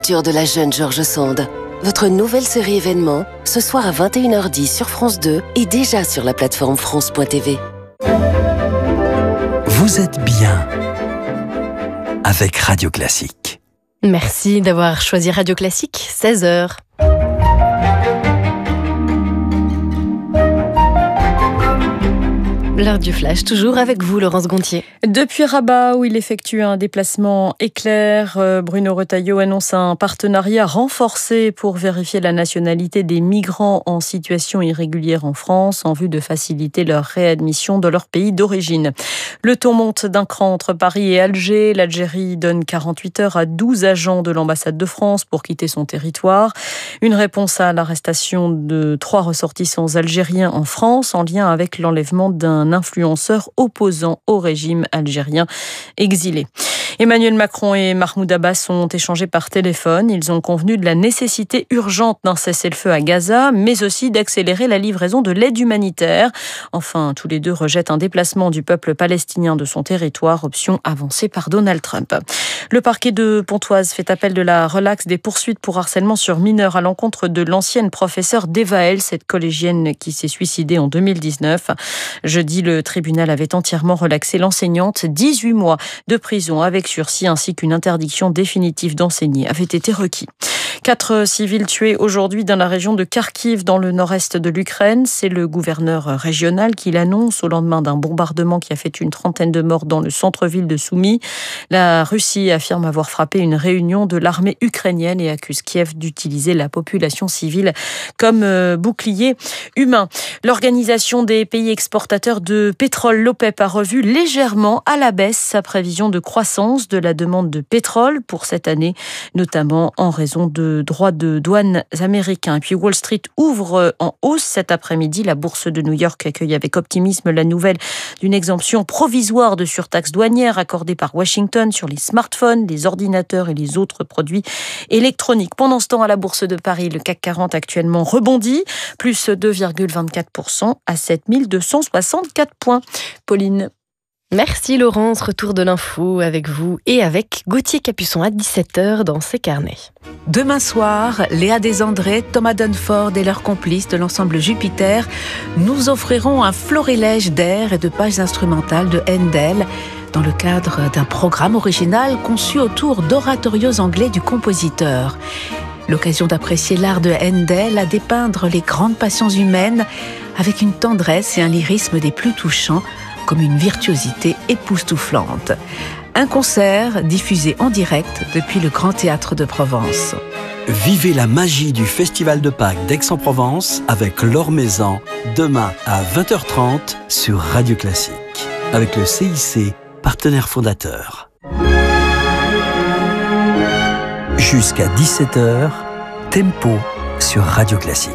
De la jeune George Sand. Votre nouvelle série événement, ce soir à 21h10 sur France 2 et déjà sur la plateforme France.tv. Vous êtes bien avec Radio Classique. Merci d'avoir choisi Radio Classique, 16h. L'heure du flash, toujours avec vous, Laurence Gontier. Depuis Rabat, où il effectue un déplacement éclair, Bruno Retailleau annonce un partenariat renforcé pour vérifier la nationalité des migrants en situation irrégulière en France, en vue de faciliter leur réadmission dans leur pays d'origine. Le ton monte d'un cran entre Paris et Alger. L'Algérie donne 48 heures à 12 agents de l'ambassade de France pour quitter son territoire. Une réponse à l'arrestation de 3 ressortissants algériens en France, en lien avec l'enlèvement d'un influenceur opposant au régime algérien exilé. Emmanuel Macron et Mahmoud Abbas ont échangé par téléphone. Ils ont convenu de la nécessité urgente d'un cessez-le-feu à Gaza, mais aussi d'accélérer la livraison de l'aide humanitaire. Enfin, tous les deux rejettent un déplacement du peuple palestinien de son territoire, option avancée par Donald Trump. Le parquet de Pontoise fait appel de la relaxe des poursuites pour harcèlement sur mineurs à l'encontre de l'ancienne professeure Devael, cette collégienne qui s'est suicidée en 2019. Jeudi, le tribunal avait entièrement relaxé l'enseignante. 18 mois de prison avec sursis ainsi qu'une interdiction définitive d'enseigner avait été requis. 4 civils tués aujourd'hui dans la région de Kharkiv, dans le nord-est de l'Ukraine. C'est le gouverneur régional qui l'annonce au lendemain d'un bombardement qui a fait une trentaine de morts dans le centre-ville de Soumy. La Russie affirme avoir frappé une réunion de l'armée ukrainienne et accuse Kiev d'utiliser la population civile comme bouclier humain. L'Organisation des pays exportateurs de pétrole, l'OPEP, a revu légèrement à la baisse sa prévision de croissance de la demande de pétrole pour cette année, notamment en raison de droits de douane américains. Et puis Wall Street ouvre en hausse cet après-midi. La bourse de New York accueille avec optimisme la nouvelle d'une exemption provisoire de surtaxe douanière accordée par Washington sur les smartphones, les ordinateurs et les autres produits électroniques. Pendant ce temps, à la bourse de Paris, le CAC 40 actuellement rebondit, plus 2,24% à 7264 points. Pauline. Merci Laurence, retour de l'info avec vous et avec Gauthier Capuçon à 17h dans ses carnets. Demain soir, Léa Desandré, Thomas Dunford et leurs complices de l'ensemble Jupiter nous offriront un florilège d'airs et de pages instrumentales de Handel dans le cadre d'un programme original conçu autour d'oratorios anglais du compositeur. L'occasion d'apprécier l'art de Handel à dépeindre les grandes passions humaines avec une tendresse et un lyrisme des plus touchants, comme une virtuosité époustouflante. Un concert diffusé en direct depuis le Grand Théâtre de Provence. Vivez la magie du Festival de Pâques d'Aix-en-Provence avec Laure Maison, demain à 20h30 sur Radio Classique, avec le CIC, partenaire fondateur. Jusqu'à 17h, Tempo sur Radio Classique.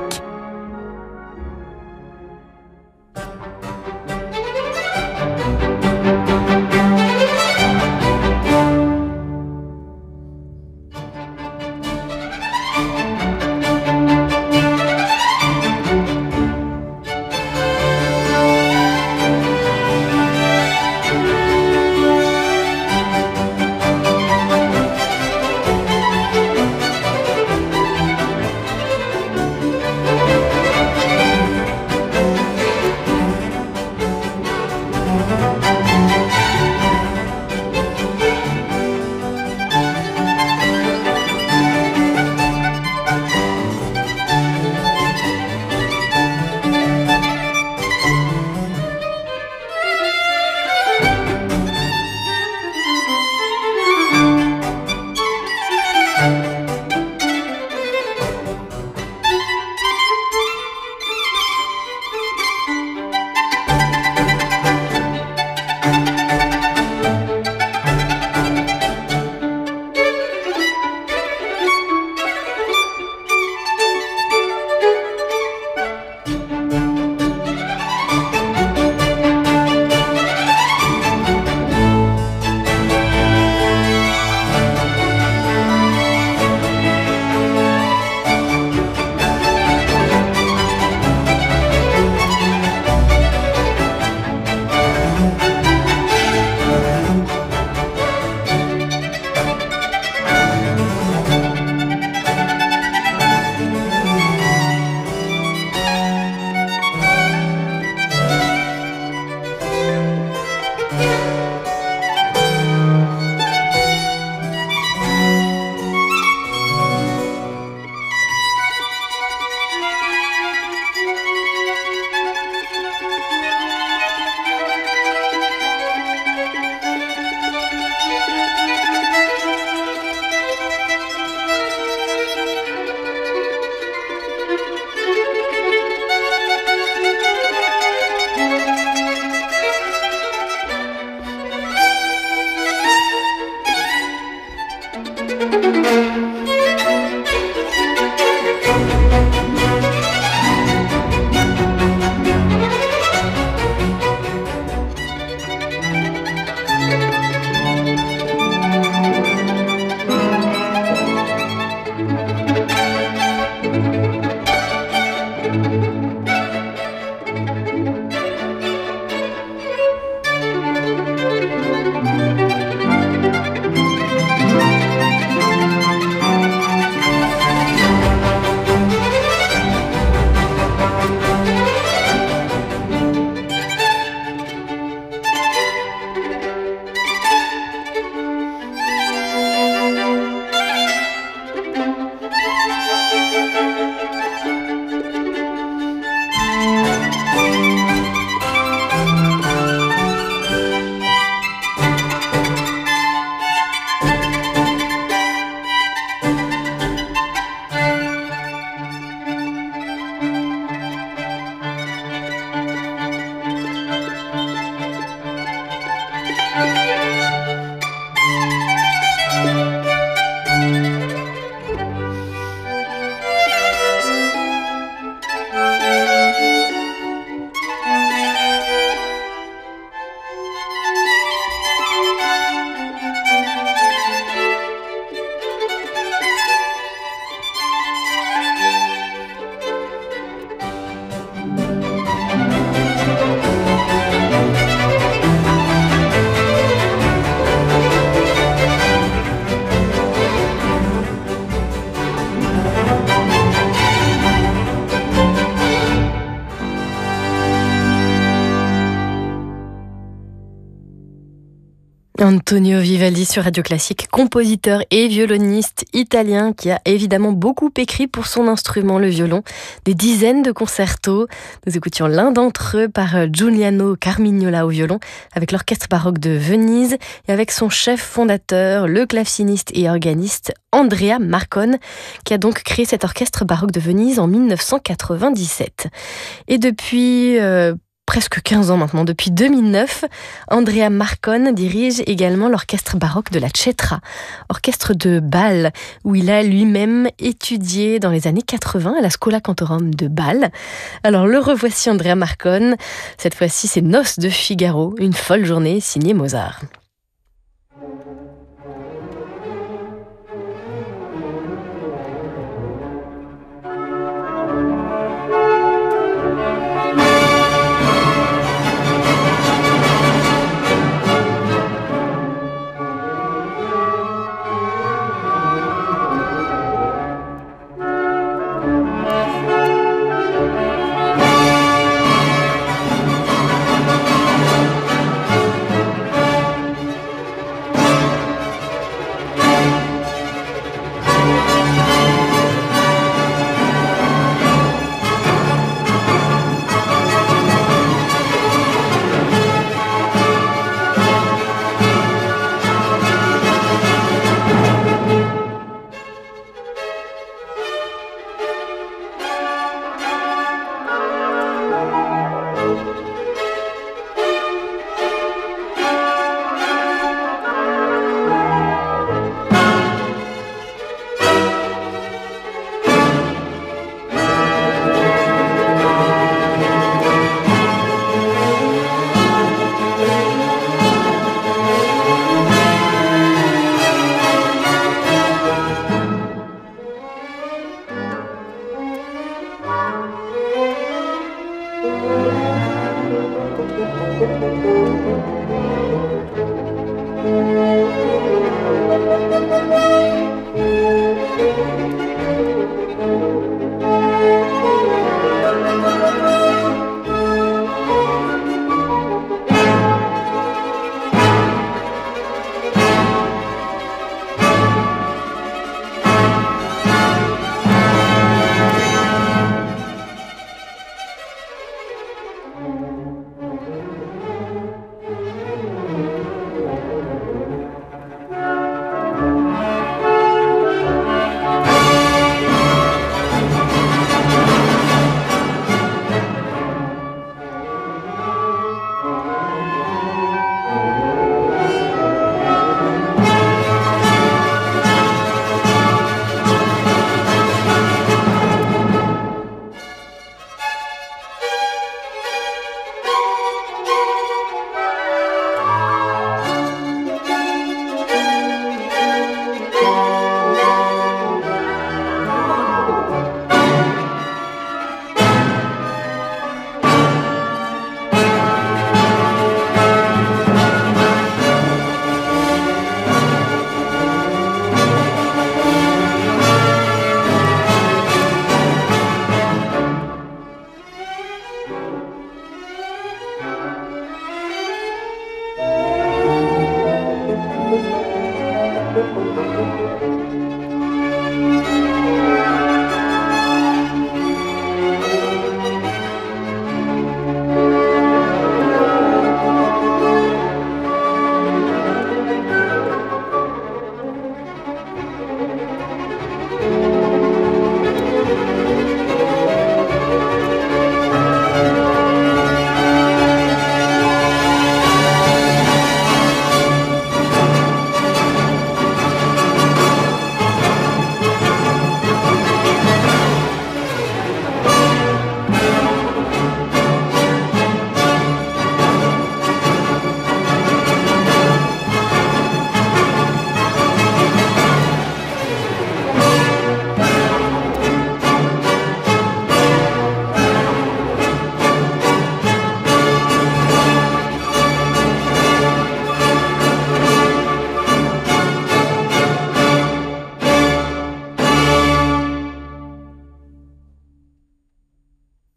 Antonio Vivaldi sur Radio Classique, compositeur et violoniste italien qui a évidemment beaucoup écrit pour son instrument, le violon, des dizaines de concertos. Nous écoutions l'un d'entre eux par Giuliano Carmignola au violon, avec l'Orchestre baroque de Venise et avec son chef fondateur, le claveciniste et organiste Andrea Marcon, qui a donc créé cet Orchestre baroque de Venise en 1997. Et depuis presque 15 ans maintenant, depuis 2009, Andrea Marcon dirige également l'orchestre baroque de la Cetra, orchestre de Bâle, où il a lui-même étudié dans les années 80 à la Schola Cantorum de Bâle. Alors le revoici Andrea Marcon, cette fois-ci c'est Noces de Figaro, une folle journée signée Mozart.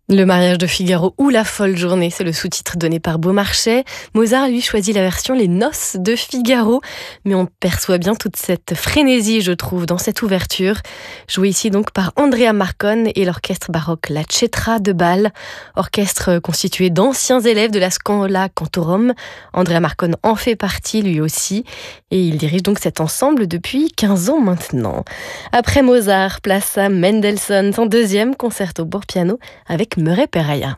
Le mariage de Figaro ou la folle journée, c'est le sous-titre donné par Beaumarchais. Mozart, lui, choisit la version Les Noces de Figaro. Mais on perçoit bien toute cette frénésie, je trouve, dans cette ouverture. Jouée ici donc par Andrea Marcon et l'orchestre baroque La Cetra de Bâle. Orchestre constitué d'anciens élèves de la Schola Cantorum. Andrea Marcon en fait partie lui aussi. Et il dirige donc cet ensemble depuis 15 ans maintenant. Après Mozart, place à Mendelssohn, son deuxième concerto pour piano avec Murray Peraya.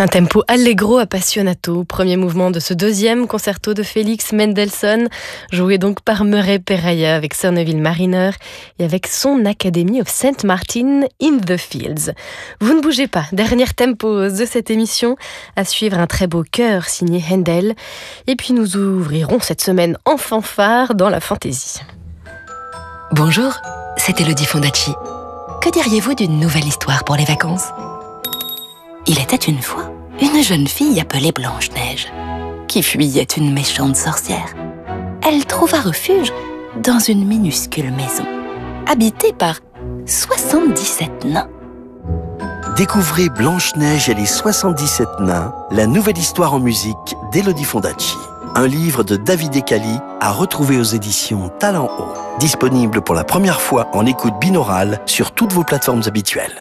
Un tempo allegro appassionato, premier mouvement de ce deuxième concerto de Félix Mendelssohn, joué donc par Murray Peraya avec Sonneville Mariner et avec son Academy of St. Martin in the Fields. Vous ne bougez pas, dernière tempo de cette émission, à suivre un très beau chœur signé Handel. Et puis nous ouvrirons cette semaine en fanfare dans la fantaisie. Bonjour, c'est Elodie Fondacci. Que diriez-vous d'une nouvelle histoire pour les vacances ? Il était une fois une jeune fille appelée Blanche-Neige, qui fuyait une méchante sorcière. Elle trouva refuge dans une minuscule maison, habitée par 77 nains. Découvrez Blanche-Neige et les 77 nains, la nouvelle histoire en musique d'Elodie Fondacci. Un livre de David Ekali à retrouver aux éditions Talent Haut. Disponible pour la première fois en écoute binaurale sur toutes vos plateformes habituelles.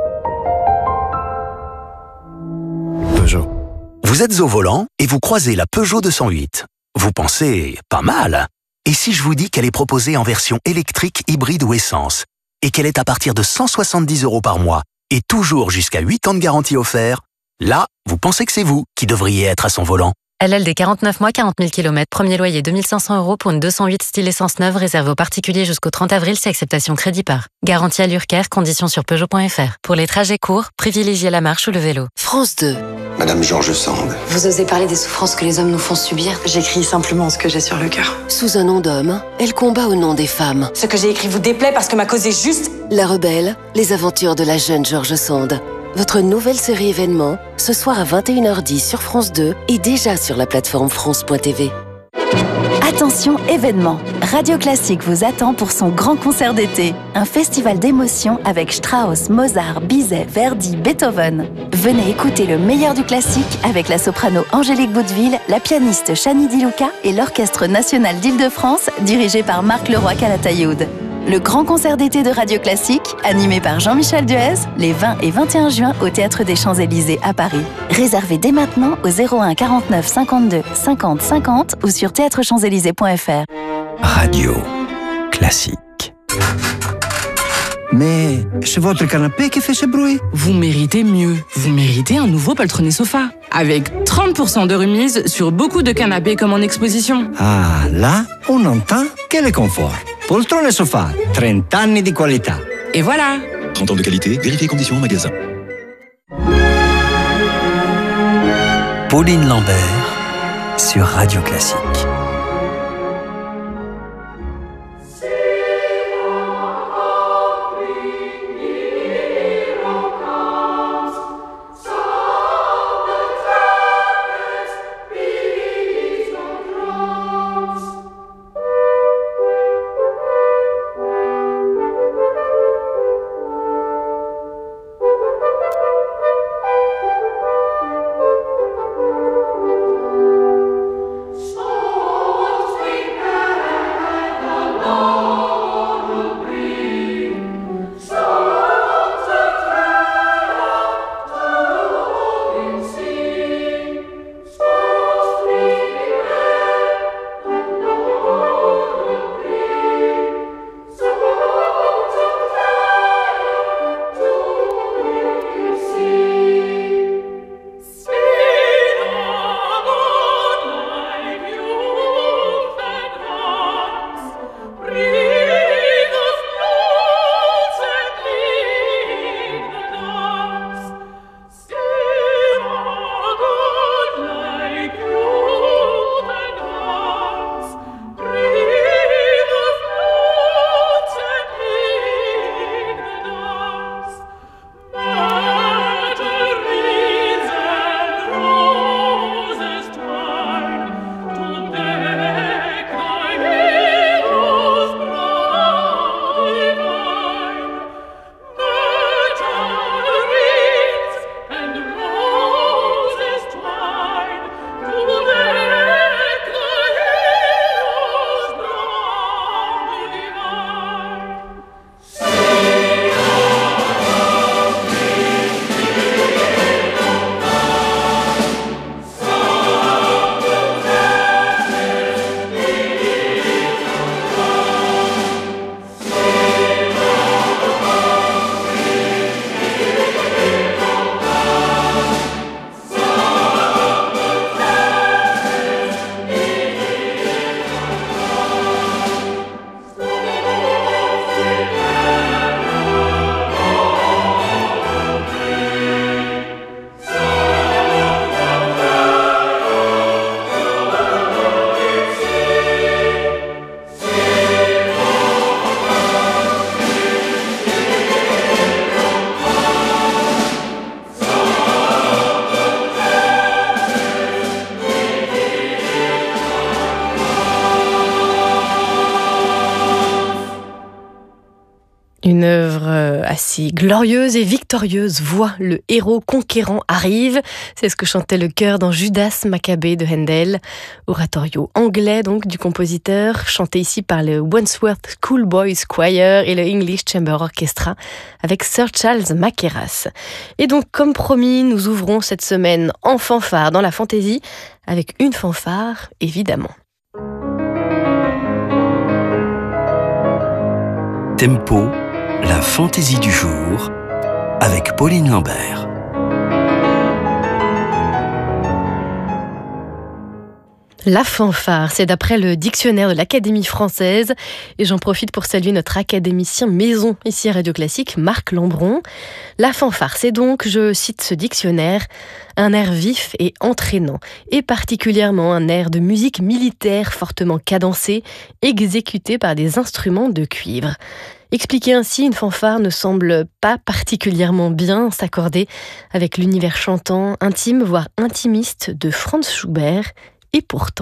Peugeot. Vous êtes au volant et vous croisez la Peugeot 208. Vous pensez, pas mal. Et si je vous dis qu'elle est proposée en version électrique, hybride ou essence, et qu'elle est à partir de 170 € par mois, et toujours jusqu'à 8 ans de garantie offert, là, vous pensez que c'est vous qui devriez être à son volant. LLD 49 mois, 40 000 km, premier loyer 2500 € pour une 208 style essence neuve réservée aux particuliers jusqu'au 30 avril, c'est acceptation crédit par. Garantie à l'URCAR, conditions sur Peugeot.fr. Pour les trajets courts, privilégiez la marche ou le vélo. France 2. Madame Georges Sand. Vous osez parler des souffrances que les hommes nous font subir? J'écris simplement ce que j'ai sur le cœur. Sous un nom d'homme, elle combat au nom des femmes. Ce que j'ai écrit vous déplaît parce que ma cause est juste. La rebelle, les aventures de la jeune Georges Sand. Votre nouvelle série événement, ce soir à 21h10 sur France 2 et déjà sur la plateforme France.tv. Attention événement, Radio Classique vous attend pour son grand concert d'été. Un festival d'émotions avec Strauss, Mozart, Bizet, Verdi, Beethoven. Venez écouter le meilleur du classique avec la soprano Angélique Bouteville, la pianiste Chani Di Luca et l'Orchestre National d'Île-de-France dirigé par Marc Leroy-Calatayud. Le grand concert d'été de Radio Classique, animé par Jean-Michel Duez, les 20 et 21 juin au Théâtre des Champs-Élysées à Paris. Réservez dès maintenant au 01 49 52 50 50 ou sur théâtrechamps-élysées.fr. Radio Classique. Mais c'est votre canapé qui fait ce bruit. Vous méritez mieux. Vous méritez un nouveau poltronné sofa. Avec 30% de remise sur beaucoup de canapés comme en exposition. Ah, là, on entend quel est confort. Poltrone sofa, 30 anni di qualità. Et voilà. 30 ans de qualité, vérifiez conditions en magasin. Pauline Lambert sur Radio Classique. Oh Une œuvre assez glorieuse et victorieuse voit le héros conquérant arrive. C'est ce que chantait le chœur dans Judas Maccabée de Handel. Oratorio anglais donc du compositeur, chanté ici par le Wandsworth Schoolboys Choir et le English Chamber Orchestra avec Sir Charles Mackerras. Et donc comme promis, nous ouvrons cette semaine en fanfare dans la fantaisie avec une fanfare évidemment. Tempo, la fantaisie du jour, avec Pauline Lambert. La fanfare, c'est d'après le dictionnaire de l'Académie française. Et j'en profite pour saluer notre académicien maison ici à Radio Classique, Marc Lambron. La fanfare, c'est donc, je cite ce dictionnaire, un air vif et entraînant, et particulièrement un air de musique militaire fortement cadencé, exécuté par des instruments de cuivre. Expliquer ainsi une fanfare ne semble pas particulièrement bien s'accorder avec l'univers chantant, intime, voire intimiste de Franz Schubert, et pourtant.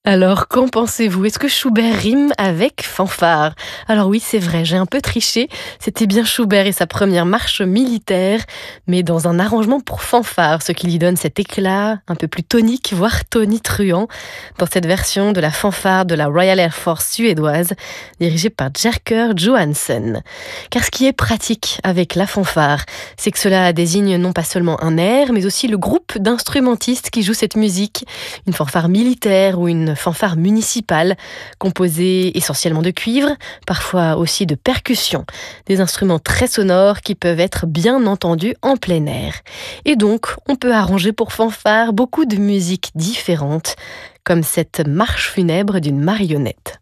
Alors, qu'en pensez-vous? Est-ce que Schubert rime avec fanfare? Alors oui, c'est vrai, j'ai un peu triché. C'était bien Schubert et sa première marche militaire, mais dans un arrangement pour fanfare, ce qui lui donne cet éclat un peu plus tonique, voire tonitruant, dans cette version de la fanfare de la Royal Air Force suédoise, dirigée par Jerker Johansson. Car ce qui est pratique avec la fanfare, c'est que cela désigne non pas seulement un air, mais aussi le groupe d'instrumentistes qui jouent cette musique, une fanfare militaire ou une fanfare municipale, composée essentiellement de cuivre, parfois aussi de percussions, des instruments très sonores qui peuvent être bien entendus en plein air. Et donc, on peut arranger pour fanfare beaucoup de musiques différentes, comme cette marche funèbre d'une marionnette.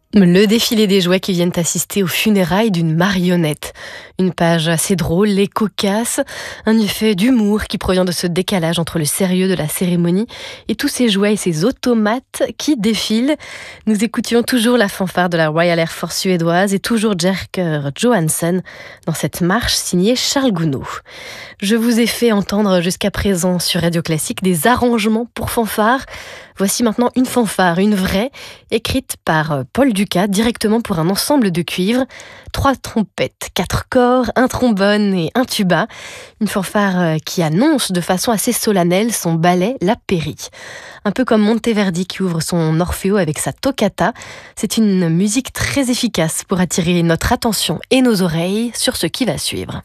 Le défilé des jouets qui viennent assister aux funérailles d'une marionnette. Une page assez drôle et cocasse, un effet d'humour qui provient de ce décalage entre le sérieux de la cérémonie et tous ces jouets et ces automates qui défilent. Nous écoutions toujours la fanfare de la Royal Air Force suédoise et toujours Jerker Johansson dans cette marche signée Charles Gounod. Je vous ai fait entendre jusqu'à présent sur Radio Classique des arrangements pour fanfare. Voici maintenant une fanfare, une vraie, écrite par Paul Dukas, directement pour un ensemble de cuivre. 3 trompettes, 4 corps, un trombone et un tuba. Une fanfare qui annonce de façon assez solennelle son ballet La Péri. Un peu comme Monteverdi qui ouvre son Orfeo avec sa toccata. C'est une musique très efficace pour attirer notre attention et nos oreilles sur ce qui va suivre.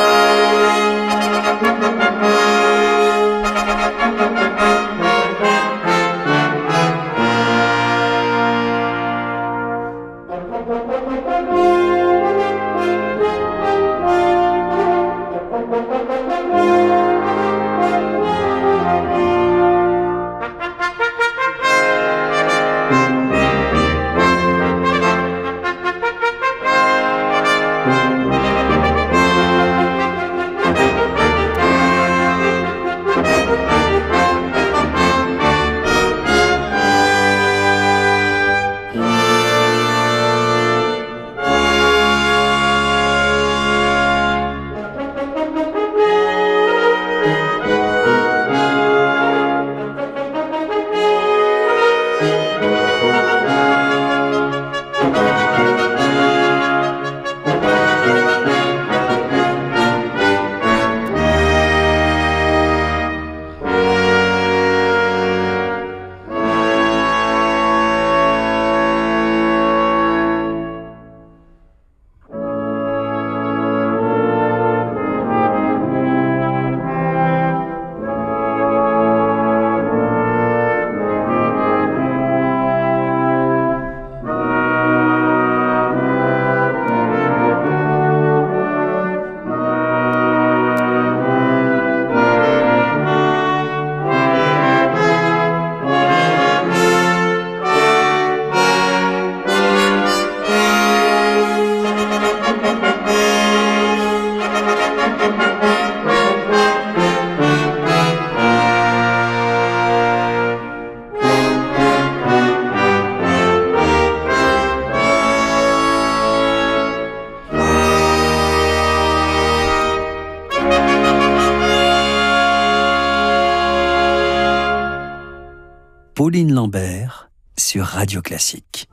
Pauline Lambert sur Radio Classique.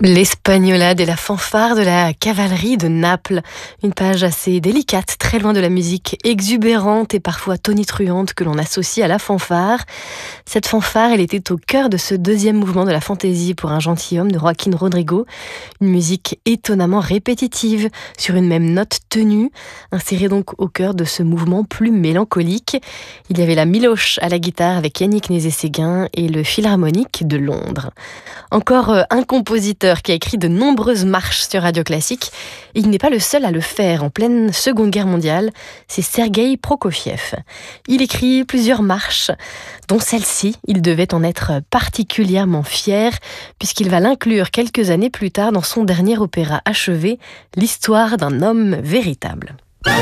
L'Espagnolade et la fanfare de la cavalerie de Naples. Une page assez délicate, très loin de la musique exubérante et parfois tonitruante que l'on associe à la fanfare. Cette fanfare, elle était au cœur de ce deuxième mouvement de la fantaisie pour un gentilhomme de Joaquín Rodrigo. Une musique étonnamment répétitive, sur une même note tenue, insérée donc au cœur de ce mouvement plus mélancolique. Il y avait la Miloche à la guitare avec Yannick Nézet-Séguin et le Philharmonique de Londres. Encore un compositeur qui a écrit de nombreuses marches sur Radio Classique. Et il n'est pas le seul à le faire en pleine Seconde Guerre mondiale, c'est Sergueï Prokofiev. Il écrit plusieurs marches, dont celle-ci, il devait en être particulièrement fier, puisqu'il va l'inclure quelques années plus tard dans son dernier opéra achevé, L'histoire d'un homme véritable.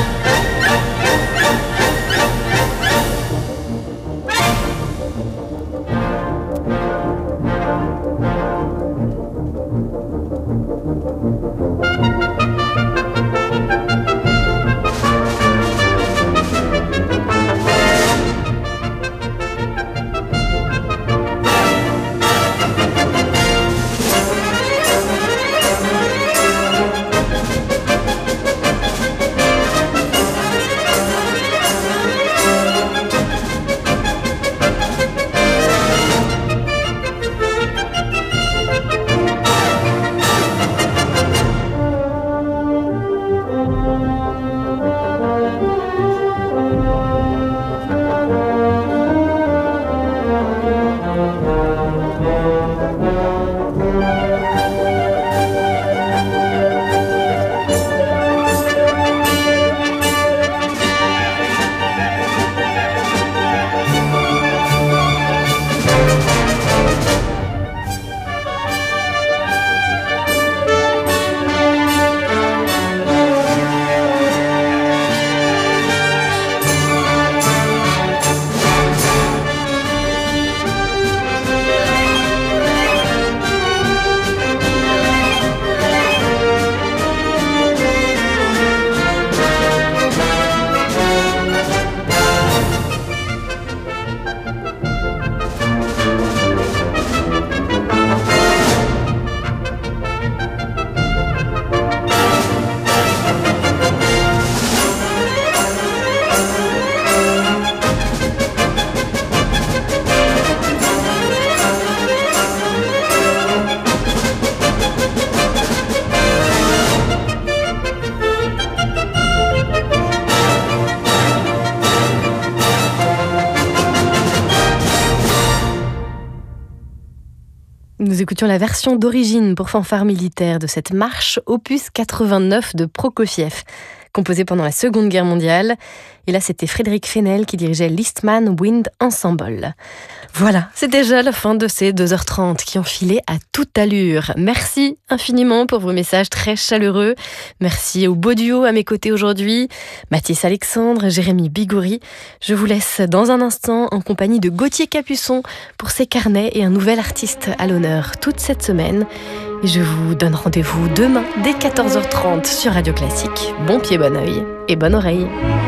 Nous écoutions la version d'origine pour fanfare militaire de cette marche opus 89 de Prokofiev, composée pendant la Seconde Guerre mondiale. Et là, c'était Frédéric Fennel qui dirigeait l'Eastman Wind Ensemble. Voilà, c'est déjà la fin de ces 2h30 qui ont filé à toute allure. Merci infiniment pour vos messages très chaleureux. Merci au beau duo à mes côtés aujourd'hui, Mathis Alexandre, Jérémy Bigoury. Je vous laisse dans un instant en compagnie de Gauthier Capuçon pour ses carnets et un nouvel artiste à l'honneur toute cette semaine. Et je vous donne rendez-vous demain dès 14h30 sur Radio Classique. Bon pied, bon oeil et bonne oreille.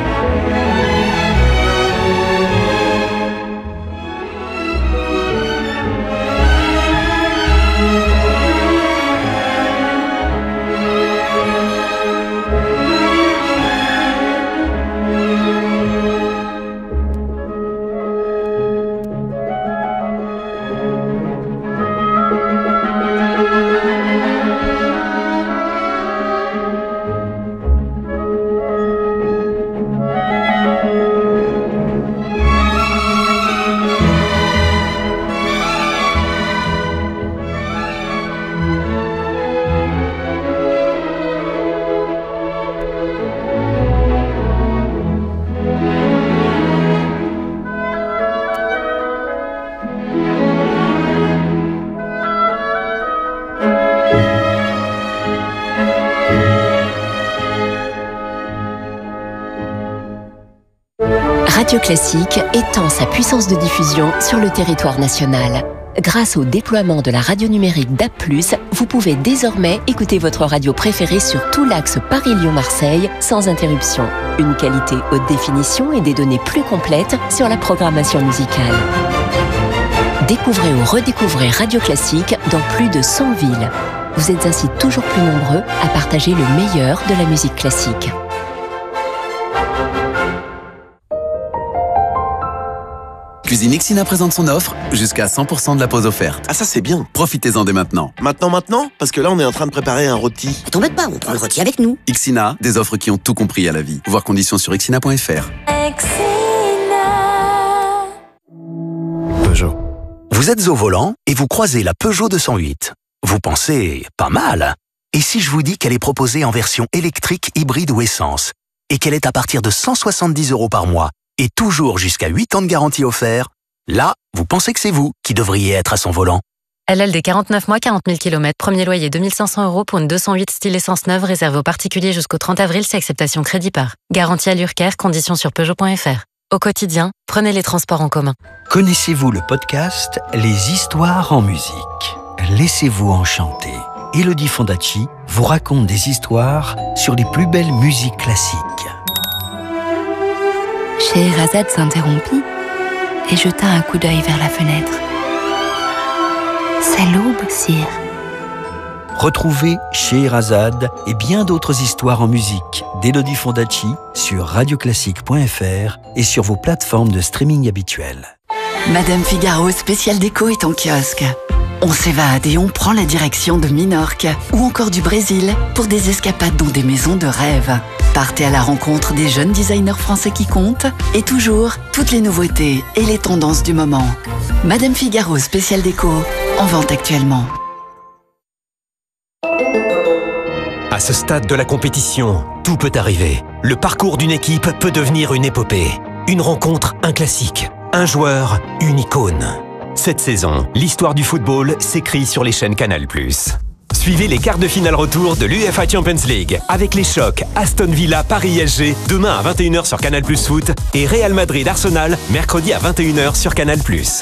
Radio Classique étend sa puissance de diffusion sur le territoire national. Grâce au déploiement de la radio numérique DAB+, vous pouvez désormais écouter votre radio préférée sur tout l'axe Paris-Lyon-Marseille sans interruption. Une qualité haute définition et des données plus complètes sur la programmation musicale. Découvrez ou redécouvrez Radio Classique dans plus de 100 villes. Vous êtes ainsi toujours plus nombreux à partager le meilleur de la musique classique. Cuisine Ixina présente son offre, jusqu'à 100% de la pause offerte. Ah ça c'est bien. Profitez-en dès maintenant. Maintenant Parce que là on est en train de préparer un rôti. T'embête pas, on prend le rôti avec nous. Ixina, des offres qui ont tout compris à la vie. Voir conditions sur ixina.fr. Peugeot. Vous êtes au volant et vous croisez la Peugeot 208. Vous pensez, pas mal. Et si je vous dis qu'elle est proposée en version électrique, hybride ou essence, et qu'elle est à partir de 170 € par mois, et toujours jusqu'à 8 ans de garantie offert, là, vous pensez que c'est vous qui devriez être à son volant. LLD 49 mois, 40 000 km, premier loyer 2500 € pour une 208 style essence neuve réservée aux particuliers jusqu'au 30 avril, c'est acceptation crédit par. Garantie à l'URCAR, conditions sur Peugeot.fr. Au quotidien, prenez les transports en commun. Connaissez-vous le podcast Les histoires en musique? Laissez-vous enchanter. Elodie Fondacci vous raconte des histoires sur les plus belles musiques classiques. Scheherazade s'interrompit et jeta un coup d'œil vers la fenêtre. C'est l'aube, sire. Retrouvez Scheherazade et bien d'autres histoires en musique d'Elodie Fondacci sur radioclassique.fr et sur vos plateformes de streaming habituelles. Madame Figaro spécial déco est en kiosque. On s'évade et on prend la direction de Minorque ou encore du Brésil pour des escapades dans des maisons de rêve. Partez à la rencontre des jeunes designers français qui comptent et toujours toutes les nouveautés et les tendances du moment. Madame Figaro spécial déco, en vente actuellement. À ce stade de la compétition, tout peut arriver. Le parcours d'une équipe peut devenir une épopée. Une rencontre, un classique. Un joueur, une icône. Cette saison, l'histoire du football s'écrit sur les chaînes Canal+. Suivez les quarts de finale retour de l'UEFA Champions League avec les chocs Aston Villa Paris SG demain à 21h sur Canal+ Foot et Real Madrid Arsenal mercredi à 21h sur Canal+.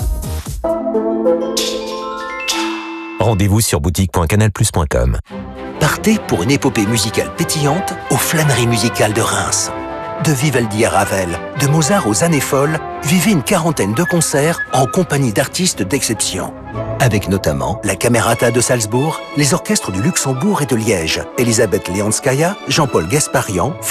Rendez-vous sur boutique.canalplus.com. Partez pour une épopée musicale pétillante aux Flâneries musicales de Reims. De Vivaldi à Ravel, de Mozart aux années folles, vivez une quarantaine de concerts en compagnie d'artistes d'exception. Avec notamment la Camerata de Salzbourg, les orchestres du Luxembourg et de Liège, Elisabeth Leonskaya, Jean-Paul Gasparian,